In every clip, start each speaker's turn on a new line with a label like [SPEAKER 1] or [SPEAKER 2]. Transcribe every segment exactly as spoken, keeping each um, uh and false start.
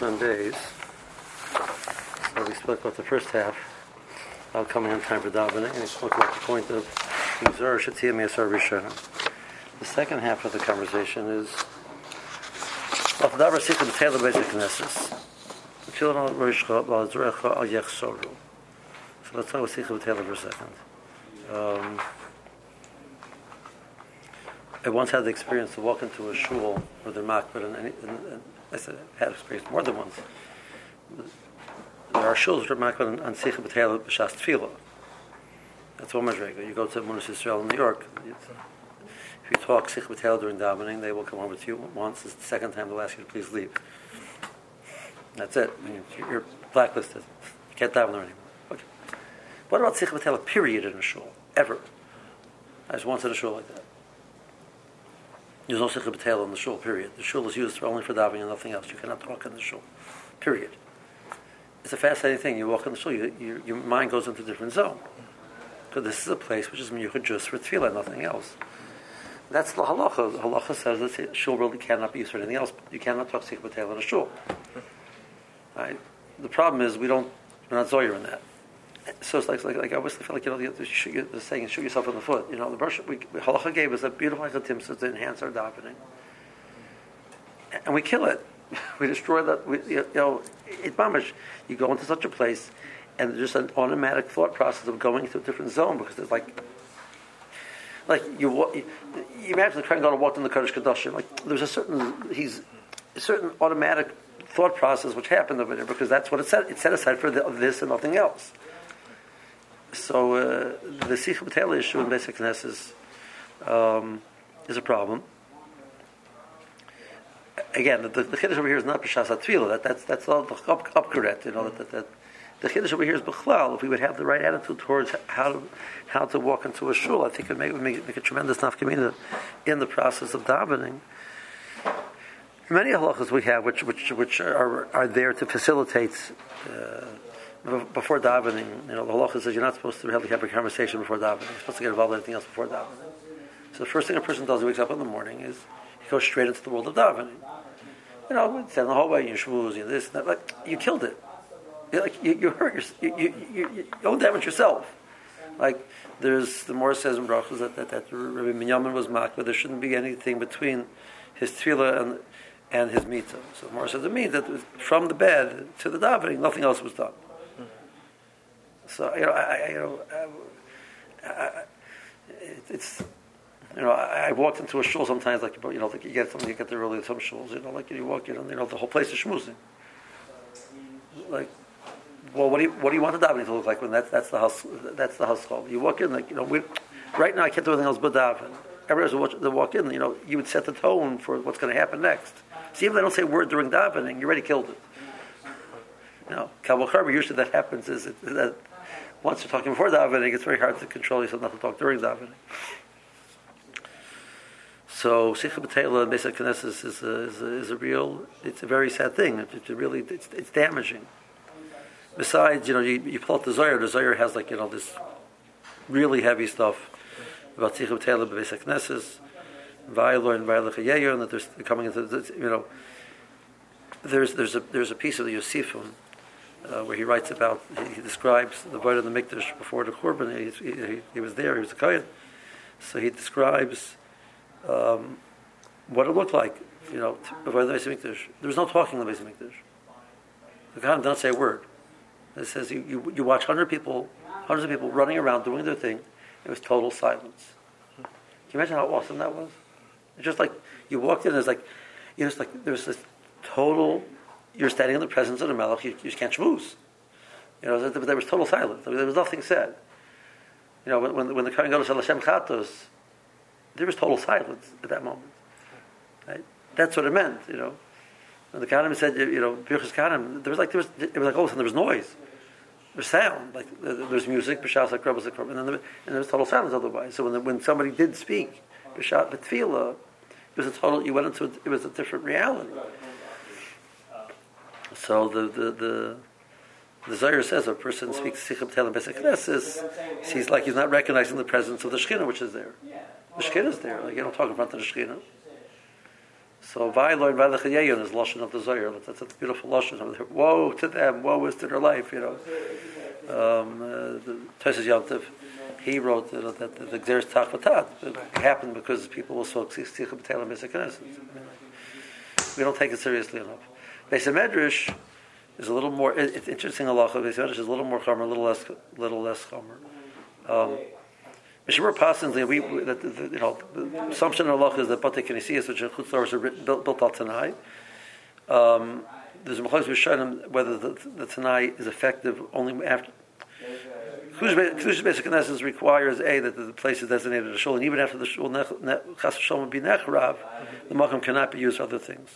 [SPEAKER 1] on days. So we spoke about the first half, how coming on time for davening, and we spoke about the point of Zor Shetiyah Me'asar Rishon. The second half of the conversation is of davar sikha b'teila b'ezek knesses. Tefillin al roshcha v'al al yechsoru. So let's talk about sikha b'teila for a second. Um, I once had the experience to walk into a shul where they're makbid, and, and, and I said I had experience more than once. There are shuls that are makbid on sikha b'teila b'shas tefillah. That's one madrega. You go to Munis Yisrael in New York. If you talk sikha b'teila during davening, they will come over to you once. It's the second time they'll ask you to please leave. That's it. I mean, you're blacklisted. You can't daven there anymore. Okay. What about sikha b'teila period in a shul? Ever? I was once in a shul like that. There's no sikha b'teila in the shul, period. The shul is used for only for davening and nothing else. You cannot talk in the shul, period. It's a fascinating thing. You walk in the shul, you, you, your mind goes into a different zone. Because this is a place which is miyuchad just for tefillah, nothing else. That's the halacha. The halacha says that shul really cannot be used for anything else. You cannot talk sikha b'teila in a shul. Right? The problem is we don't, we're not zoyer in that. So it's like, like, like I always feel like, you know, the, the, shoot, the saying, shoot yourself in the foot. You know, the Baruch, we, halacha gave us a beautiful halacha to enhance our davening. And we kill it. We destroy that. We, you know, it mamash. You go into such a place, and there's just an automatic thought process of going into a different zone because it's like, like you, you, you imagine the Kohen Gadol walked in the Kodesh Kodashim. Like there's a certain he's a certain automatic thought process which happened over there because that's what it set. It's set aside for the, this and nothing else. So uh, the sikha b'teila issue in basic knesses um, is a problem. Again, the, the, the chiddush over here is not b'shas hatfilah. That that's that's all the up, upkaret. You know that, that, that the chiddush over here is b'chlal. If we would have the right attitude towards how to how to walk into a shul, I think it would make, make, make a tremendous nafkamina in the process of davening. Many halachas we have which which which are are there to facilitate. Uh, Before davening, you know, the halacha says you're not supposed to really have a conversation before davening. You're supposed to get involved in anything else before davening. So the first thing a person does when he wakes up in the morning is he goes straight into the world of davening. You know, stand in the hallway, you shmooze, you this, and that. Like, you killed it. You're like, you, you hurt yourself. You, you, you, you don't damage yourself. Like, there's, the Morah says in Brachos that, that, that Rabbi Minyamin was makbid, but there shouldn't be anything between his tefillah and, and his mita. So the Morah says it means that from the bed to the davening, nothing else was done. So you know, I, I you know, I, I, it's you know, I, I walked into a shul sometimes, like you know, like you get something, you get there early at some shuls, you know, like you walk in, and you know, the whole place is schmoozing. Like, well, what do you what do you want the davening to look like when that's that's the house that's the household? You walk in, like you know, we right now I can't do anything else but daven. Everybody else would walk in, you know, you would set the tone for what's going to happen next. See, even if they don't say a word during davening, you already killed it. You know, Kabbalah Charba, usually that happens is that. Once you're talking before davening, it's very hard to control yourself not to talk during davening. So sikha b'teila in basic knesses is a, is, a, is a real, it's a very sad thing. It's a really, it's, it's damaging. Besides, you know, you, you pull out the Zohar. The Zohar has like, you know, this really heavy stuff about sikha b'teila in basic knesses, vaylo and vaylo chayeyo, and that there's coming into, you know, there's there's a there's a piece of the Yosifim. Uh, where he writes about, he, he describes the Vayda of the Mikdash before the Korban. He, he, he was there, he was a Kohen. So he describes um, what it looked like, you know, before the Beis Mikdash. There was no talking in the Beis Mikdash. The Kohen did not say a word. It says you, you, you watch hundred people, hundreds of people running around doing their thing. It was total silence. Can you imagine how awesome that was? It's just like, you walked in, and it's like, you know, it's like, there was this total... You're standing in the presence of the Melech, you, you just can't schmooze. You know, there, there was total silence. There was nothing said. You know, when, when, when the Kohen Gadol said Hashem Chatos, there was total silence at that moment. Right? That's what it meant, you know. When the Kohanim said, you know, Birchas Kohanim, there was like, there was, it was like all of a sudden there was noise. There was sound. Like, there was music, B'shas HaKrabas HaKrabas, and then there, and there was total silence otherwise. So when the, when somebody did speak, B'shat B'tfilah, it was a total, you went into, a, it was a different reality. So the the the, the Zohar says a person speaks sikha b'teila in basic knesses, he's like he's not recognizing the presence of the Shekhinah which is there. The Shekhinah is there. Like you don't talk in front of the Shekhinah. So Vayloin Vaylechayeyon is lashon of the Zohar. That's a beautiful lashon. Woe to them! Woe is to their life! You know, um, uh, the Tosas Yontif, he wrote you know, that the Gzeres Tachvatat happened because people will so Sicha B'Teila Misakanes. We don't take it seriously enough. Beis Medrash is a little more. It, it's interesting. Halacha Beis Medrash is a little more chomer, a little less, little less chomer. Um, Mishabur Pasins, we, that the, you know, the assumption in Allah is that Batei Kenesiyas, which are Chutz La'aretz, are written- built, built out Tanai. Um, there's a Machlokas Rishonim whether the, the Tanai is effective only after. Kedusha Beis Knesses requires a that the place is designated a shul, and even after the shul Chas v'Shalom would be nechrav, the makom cannot be used for other things.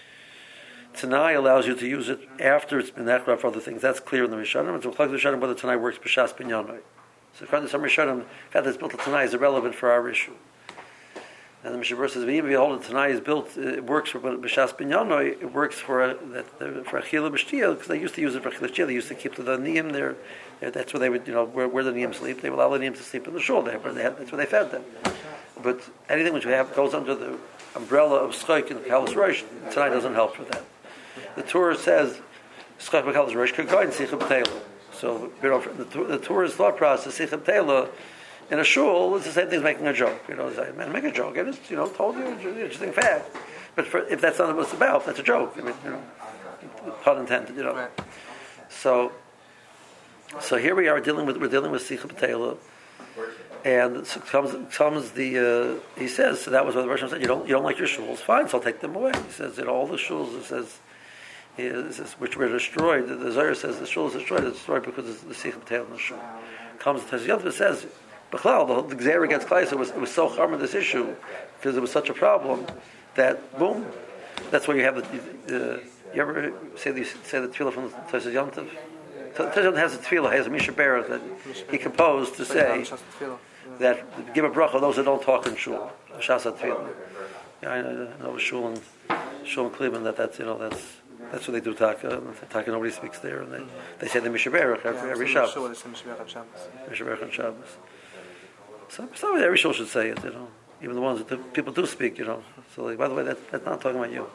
[SPEAKER 1] Tanai allows you to use it after it's been nechrav for other things. That's clear in the Rishonim. It's a Machlokas Rishonim whether Tanai works b'shas binyanoi. So according to some Rishonim, the fact that it's built to Tanai is irrelevant for our issue. And the Mishabur says, even if you hold that Tanai is built, it works for B'shas Binyanoi, it works for a, that, for Achila B'shtia, because they used to use it for Achila B'shtia. They used to keep the Niyim there. That's where they would, you know, where, where the Niyim sleep. They would allow the Niyim to sleep in the shul. They, where they had, that's where they fed them. But anything which we have goes under the umbrella of Schok and Kalas Rosh. Tanai doesn't help for that. The Torah says, Schok and Kalas Rosh could go in Sicha B'Teila. So, you know, the, the Torah's thought process, Sicha B'Teila, in a shul, it's the same thing as making a joke. You know, say, man, make a joke. I just, you know, told you an interesting fact. But for, if that's not what it's about, that's a joke. I mean, you know, pun intended. You know. So, so here we are dealing with we're dealing with Sicha B'Teila, and so comes comes the uh, he says so that was what the Rosh said. You don't you don't like your shuls, fine, so I'll take them away. He says in all the shuls, it says. It says, which were destroyed. The, the Zohar says the shul is destroyed. It's destroyed because it's the Sicha B'Teila in the shul. Comes the Teziyot says. B'chlal, the Gzeira gets close. It was it was so harming this issue because it was such a problem that boom, that's where you have the. Uh, you ever say the say the tefillah from Tosas Yontif? Tosas Yontif has a tefillah, has a Misha Berach that he composed to say that give a bracha those that don't talk in shul. Shasa tefillah. Yeah, I know a shul in shul in Cleveland that that's you know that's. That's what they do. Taka, taka. Nobody speaks there, and they, they say the Misha Berach every, every Shabbos. Misha Berach on Shabbos. So, so every shul should say it, you know. Even the ones that the people do speak, you know. So, like, by the way, that, that's not talking about you.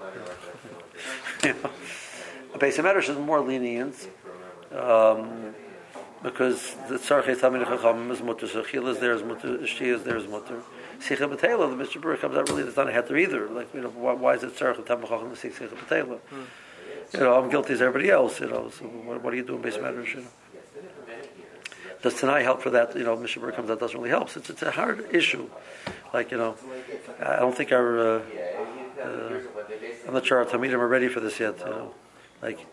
[SPEAKER 1] You know. The Beis Medrash is more lenient um, because the Tzarchei Talmidei Chachamim is mutter, so Chil is there, is mutter, Shti is there, is mutter. Sicha B'Teila, the Mishabur comes out really, it's not a heter either. Like, you know, why, why is it Tzarchei Talmidei Chachamim to seek Sicha B'Teila? You know, I'm guilty as everybody else, you know. So, what, what do you do in Beis Medrash, you know? Does Tanai help for that? You know, Mishabur comes out doesn't really help. It's, it's a hard issue. Like, you know, I don't think our, uh, uh, I'm not sure our Talmidim are ready for this yet, you know. Like,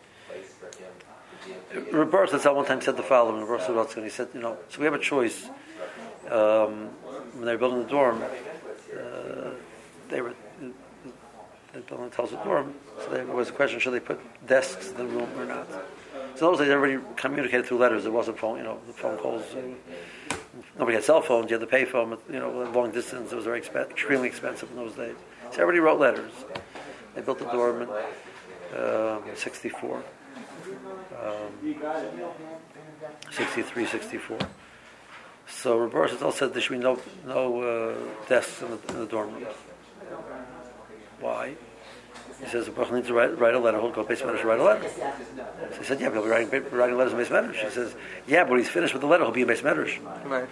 [SPEAKER 1] Roberto at one time said the following, Roberto he said, you know, so we have a choice. Um, when they were building the dorm, uh, they were, the building tells the dorm, so there was a question, should they put desks in the room or not? So those days everybody communicated through letters. There wasn't phone, you know, the phone calls. Uh, nobody had cell phones. You had to pay phone, you know, long distance. It was very expen- extremely expensive in those days. So everybody wrote letters. They built the dorm in um, sixty-four. Um, sixty-three, sixty-four. So Roberto said there should be no, no uh, desks in the, in the dorm rooms. Why? He says the Baruch needs to write, write a letter. He'll go Beis Medrash to write a letter. So he said, yeah, but he'll be writing, writing letters in Beis Medrash. He says, yeah, but when he's finished with the letter, he'll be in Beis Medrash.
[SPEAKER 2] Right.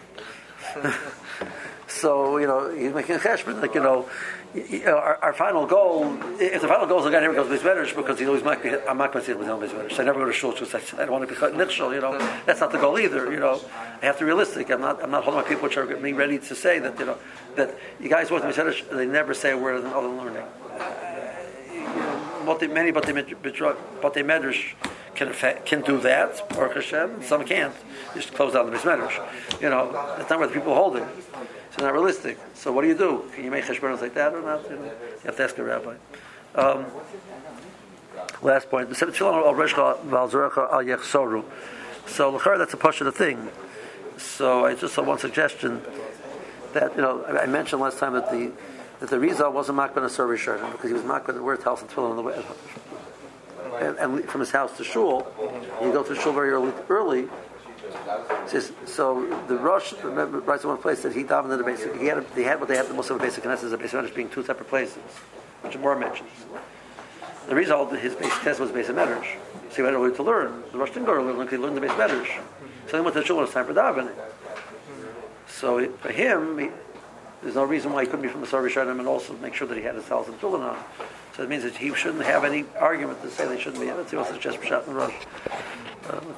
[SPEAKER 1] So, you know, he's making a cheshbon, like, you know, you know our, our final goal, if the final goal is the guy never goes to Beis Medrash because he always might be, I'm not going to see him with Beis Medrash. So I never go to shul because I don't want to be nichshel, you know. That's not the goal either, you know. I have to be realistic. I'm not I'm not holding my people which are being ready to say that, you know, that you guys walk to Beis Medrash, they never say a word other than learning. But many but they medrash can can do that, Baruch Hashem. Some can't. Just close down the Beis Medrash. You know, that's not where the people are holding. It's not realistic. So what do you do? Can you make cheshbonos like that or not? You know, you have to ask a rabbi. Um, last point. So l'chara, that's a push of the thing. So I just saw one suggestion that you know I mentioned last time that the. that the Rizal wasn't makban a service shirtim because he was makban the word house and tefillin on the way, and, and from his house to shul, you go to shul very early. early says, so the Rosh writes in one place that he davened in the basic. He had he had what they had the most of a basic Knesset, the Beis Medrash being two separate places. which the Gemara mentions. The result, his basic test was basic medrash. So he went early to learn. The Rosh didn't go to learn, he learned the basic medrash. So he went to the shul when it's time for davening. So it, for him, he, there's no reason why he couldn't be from the Sarvi Sharnim and also make sure that he had his house and tefillin on. So it means that he shouldn't have any argument to say they shouldn't be. Let's see what's the just Pshat and Rosh. Uh,